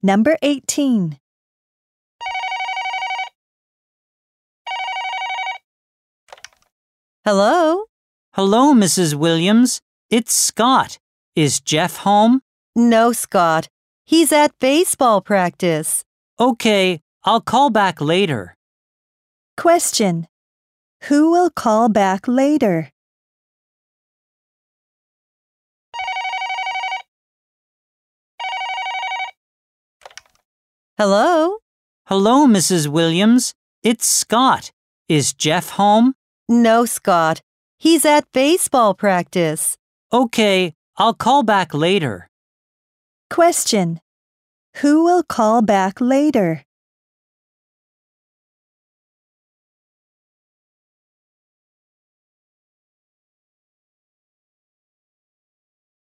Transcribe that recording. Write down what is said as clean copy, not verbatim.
Number 18. Hello? Hello, Mrs. Williams. It's Scott. Is Jeff home? No, Scott. He's at baseball practice. Okay, I'll call back later. Question. Who will call back later? Hello? Hello, Mrs. Williams. It's Scott. Is Jeff home? No, Scott. He's at baseball practice. Okay, I'll call back later. Question. Who will call back later?